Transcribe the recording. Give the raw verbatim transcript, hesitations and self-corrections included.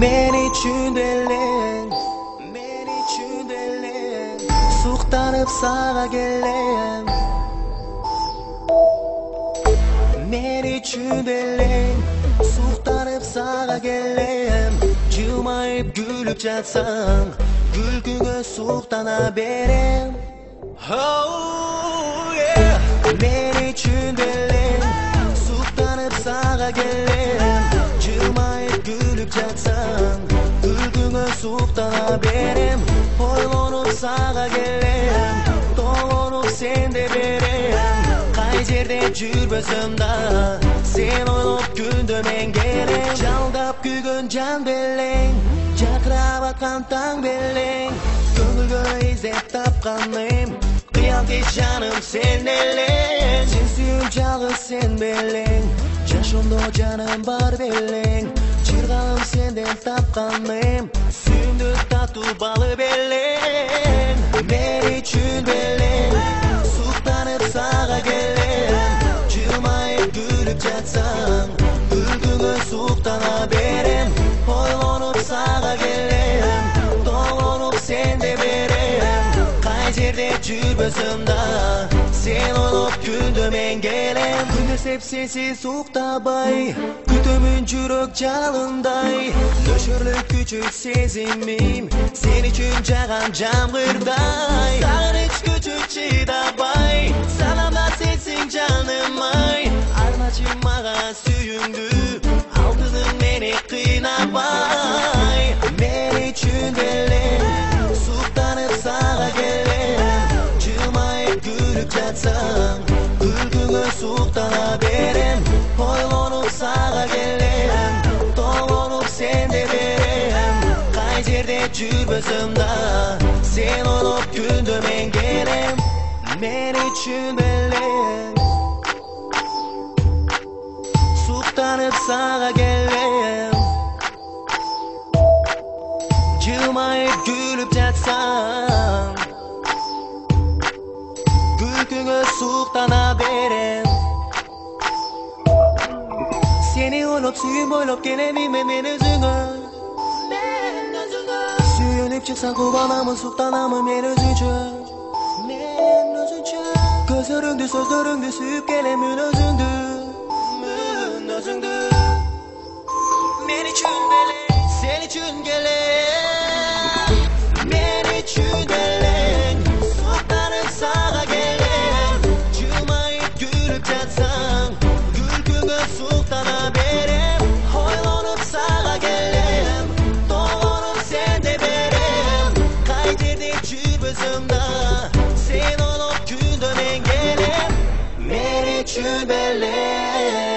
Men üçün beleng, men üçün beleng, suqtanıp sağa gelem. Men üçün beleng, suqtanıp sağa gelem. Jılmayıp gülüp жатсаң, күлкүңө суктана берем. Oh yeah. Men üçün beleng, suqtanıp sağa gelem. Jılmayıp gülüp жатсаң, күлкүңө суктана берем. Ойлонуп сага келем, толонуп сенде берем. Кай жерде жүрбөсөм да, сен ойлоп күндө мен келем. Жалдап күйгөн жан белең, жакырап аткан таң белең. Көңүлгө издеп тапканым, кыял кеч жаным сен элең. Сен сүйүп жалгыз сен белең, жашоомдо жаным бар белең. Чыргалым сенден тапканым, сүйүмдү татуу балы белең. Men üçün белең, суктанып сага келем. Жылмайып күлүп жатсаң, күлкүңө суктана берем. Ойлонуп сага келем, толонуп сенде берем. Кай жерде жүрбөсөм да, сен ойлоп күндө мен келем. Күнөсеп сенсиз уктабай, күтөмүн жүрөк жалындай. Нөшөрлүк күчүк сезимим, сен үчүн жагам жамгырдай. Сагыныч күчүк чыдабай, саламда сенсиң жаным ай. Армачы мага сүйүңдү, алтыным мени кыйнабай. Мен үчүн белең, суктанып сага келем. Жылмайып күлүп жатсаң, күлкүңө суктана берем. Ойлонуп сага келем, толонуп сенде берем. Кай жерде жүрбөсөм да, сен ойлоп күндө мен келем. Men üçün белең, суктанып сага келем. Жылмайып күлүп жатсаң, күлкүңө суктана берем. Seni ойлоп сүйүп ойлоп келемин мен өзүңө. Сүйүнүп чыксаң кубанамын, суктанамын мен өзүнчө. Мен өзүнчө көзөрүңдү, сөздөрүңдү сүйүп келем үн өзүңдү. Үн өзүңдү. Men үчүн белең, сен үчүн келем. Men үчүн белең, суктанып сага келем. Жылмайып күлүп жатсаң, күлкүңө суктана берем. Ойлонуп сага келем, толонуп сенде берем. Кай жерде жүрбөсөм да, сен ойлоп күндө мен келем. Men üçün белең.